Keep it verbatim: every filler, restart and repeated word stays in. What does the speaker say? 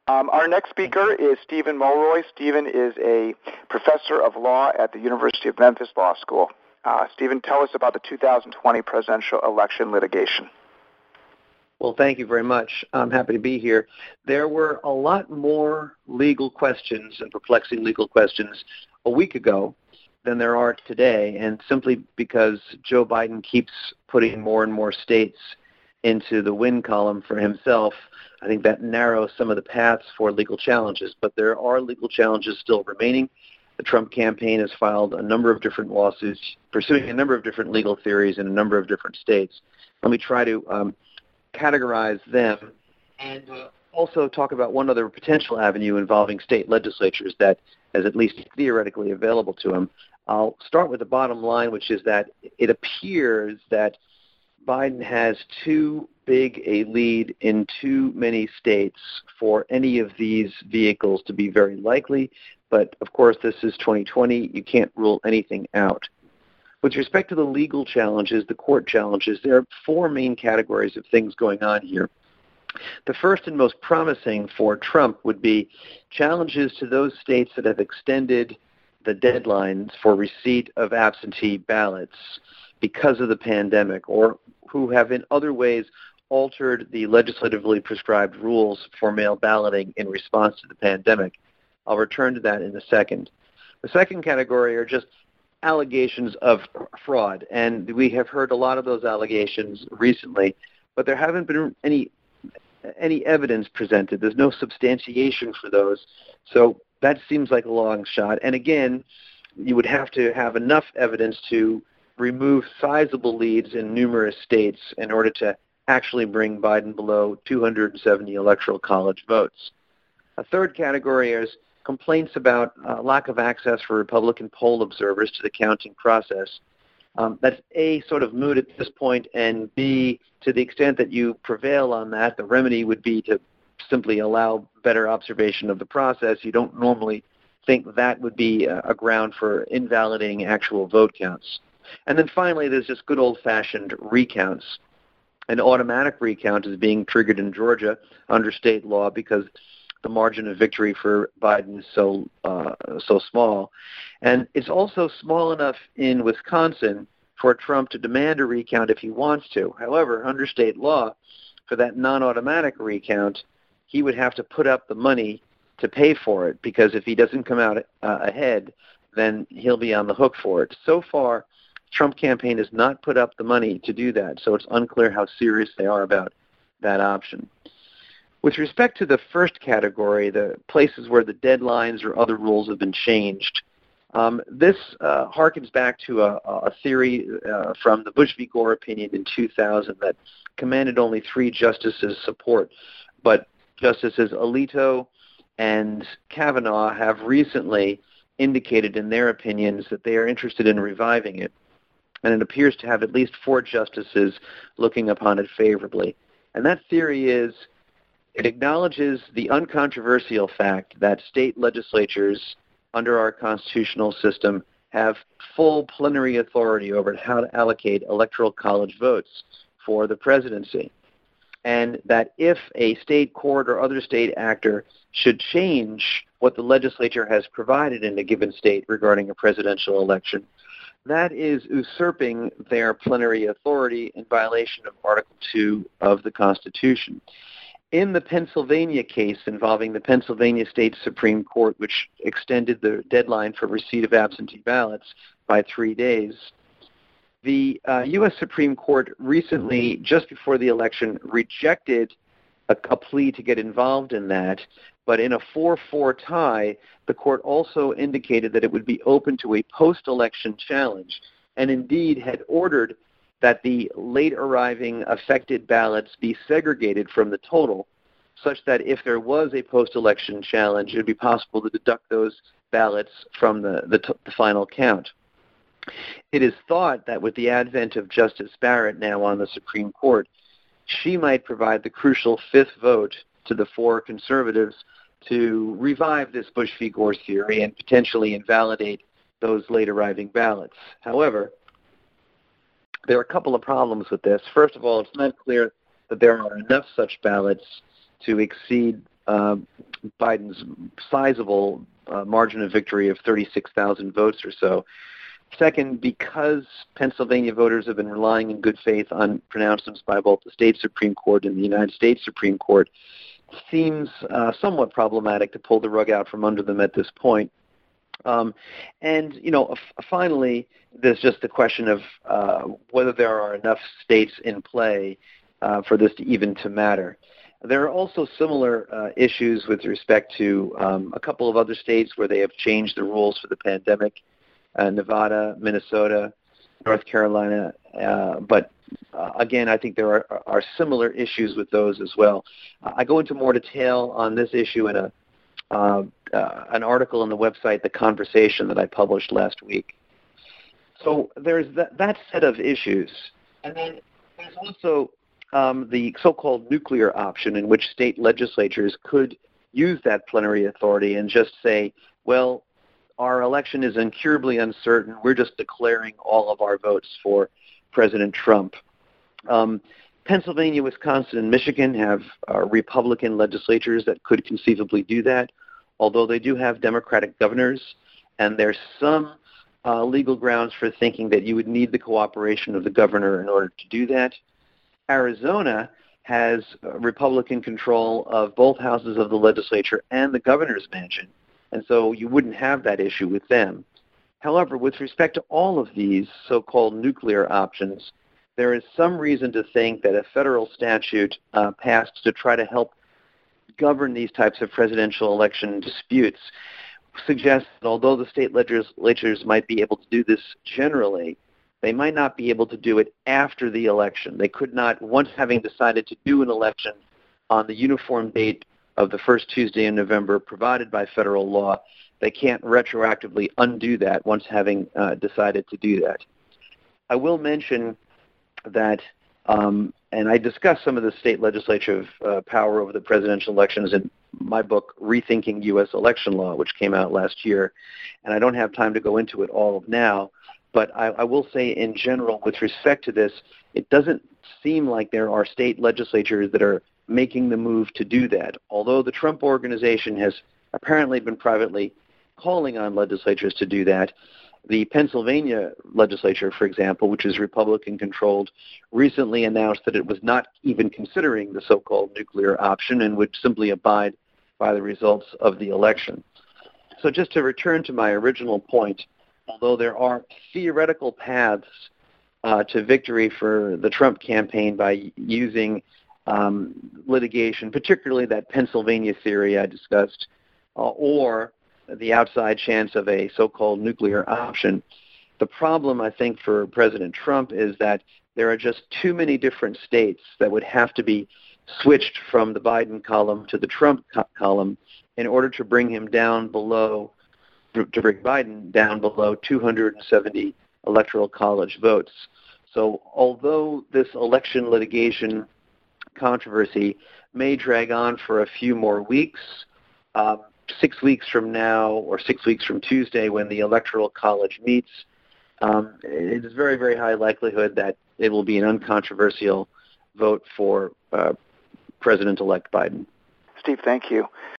Um, our next speaker is Stephen Mulroy. Stephen is a professor of law at the University of Memphis Law School. Uh, Stephen, tell us about the two thousand twenty presidential election litigation. Well, thank you very much. I'm happy to be here. There were a lot more legal questions and perplexing legal questions a week ago than there are today, and simply because Joe Biden keeps putting more and more states into the win column for himself, I think that narrows some of the paths for legal challenges. But there are legal challenges still remaining. The Trump campaign has filed a number of different lawsuits pursuing a number of different legal theories in a number of different states. Let me try to um, categorize them and uh, also talk about one other potential avenue involving state legislatures that is at least theoretically available to them. I'll start with the bottom line, which is that it appears that Biden has too big a lead in too many states for any of these vehicles to be very likely. But, of course, this is twenty twenty. You can't rule anything out. With respect to the legal challenges, the court challenges, there are four main categories of things going on here. The first and most promising for Trump would be challenges to those states that have extended the deadlines for receipt of absentee ballots because of the pandemic, or who have in other ways altered the legislatively prescribed rules for mail balloting in response to the pandemic. I'll return to that in a second. The second category are just allegations of fraud, and we have heard a lot of those allegations recently, but there haven't been any any evidence presented. There's no substantiation for those, so that seems like a long shot. And again, you would have to have enough evidence to remove sizable leads in numerous states in order to actually bring Biden below two hundred seventy electoral college votes. A third category is complaints about uh, lack of access for Republican poll observers to the counting process. Um, that's A, sort of moot at this point, and B, to the extent that you prevail on that, the remedy would be to simply allow better observation of the process. You don't normally think that would be a, a ground for invalidating actual vote counts. And then finally, there's just good old-fashioned recounts. An automatic recount is being triggered in Georgia under state law because the margin of victory for Biden is so uh, so small. And it's also small enough in Wisconsin for Trump to demand a recount if he wants to. However, under state law, for that non-automatic recount, he would have to put up the money to pay for it, because if he doesn't come out uh, ahead, then he'll be on the hook for it. So far, Trump campaign has not put up the money to do that, so it's unclear how serious they are about that option. With respect to the first category, the places where the deadlines or other rules have been changed, um, this uh, harkens back to a, a theory uh, from the Bush v. Gore opinion in two thousand that commanded only three justices' support, but Justices Alito and Kavanaugh have recently indicated in their opinions that they are interested in reviving it, and it appears to have at least four justices looking upon it favorably. And that theory is it acknowledges the uncontroversial fact that state legislatures under our constitutional system have full plenary authority over how to allocate electoral college votes for the presidency, and that if a state court or other state actor should change what the legislature has provided in a given state regarding a presidential election, that is usurping their plenary authority in violation of Article two of the Constitution. In the Pennsylvania case involving the Pennsylvania State Supreme Court, which extended the deadline for receipt of absentee ballots by three days, the uh, U S Supreme Court recently, just before the election, rejected a, a plea to get involved in that, but in a four four tie, the court also indicated that it would be open to a post-election challenge, and indeed had ordered that the late-arriving affected ballots be segregated from the total, such that if there was a post-election challenge, it would be possible to deduct those ballots from the, the, t- the final count. It is thought that with the advent of Justice Barrett now on the Supreme Court, she might provide the crucial fifth vote to the four conservatives to revive this Bush v. Gore theory and potentially invalidate those late-arriving ballots. However, there are a couple of problems with this. First of all, it's not clear that there are enough such ballots to exceed uh, Biden's sizable uh, margin of victory of thirty-six thousand votes or so. Second, because Pennsylvania voters have been relying in good faith on pronouncements by both the state Supreme Court and the United States Supreme Court, seems uh, somewhat problematic to pull the rug out from under them at this point. Um, and, you know, f- finally, there's just the question of uh, whether there are enough states in play uh, for this to even to matter. There are also similar uh, issues with respect to um, a couple of other states where they have changed the rules for the pandemic. Uh, Nevada, Minnesota, North Carolina, uh, but uh, again, I think there are, are similar issues with those as well. Uh, I go into more detail on this issue in a uh, uh, an article on the website, The Conversation, that I published last week. So there's that, that set of issues, and then there's also um, the so-called nuclear option, in which state legislatures could use that plenary authority and just say, well, our election is incurably uncertain. We're just declaring all of our votes for President Trump. Um, Pennsylvania, Wisconsin, and Michigan have uh, Republican legislatures that could conceivably do that, although they do have Democratic governors, and there's some uh, legal grounds for thinking that you would need the cooperation of the governor in order to do that. Arizona has uh, Republican control of both houses of the legislature and the governor's mansion, and so you wouldn't have that issue with them. However, with respect to all of these so-called nuclear options, there is some reason to think that a federal statute uh, passed to try to help govern these types of presidential election disputes suggests that although the state legislatures might be able to do this generally, they might not be able to do it after the election. They could not, once having decided to do an election on the uniform date of the first Tuesday in November provided by federal law, they can't retroactively undo that once having uh, decided to do that. I will mention that, um, and I discussed some of the state legislative uh, power over the presidential elections in my book, Rethinking U S Election Law, which came out last year, and I don't have time to go into it all now, but I, I will say in general, with respect to this, it doesn't seem like there are state legislatures that are making the move to do that, although the Trump Organization has apparently been privately calling on legislatures to do that. The Pennsylvania legislature, for example, which is Republican-controlled, recently announced that it was not even considering the so-called nuclear option and would simply abide by the results of the election. So just to return to my original point, although there are theoretical paths uh, to victory for the Trump campaign by using um, litigation, particularly that Pennsylvania theory I discussed, uh, or the outside chance of a so-called nuclear option, the problem, I think, for President Trump is that there are just too many different states that would have to be switched from the Biden column to the Trump co- column in order to bring him down below, to bring Biden down below two hundred seventy electoral college votes. So although this election litigation controversy may drag on for a few more weeks, um, six weeks from now or six weeks from Tuesday when the Electoral College meets, um, it is very, very high likelihood that it will be an uncontroversial vote for uh, President-elect Biden. Steve, thank you.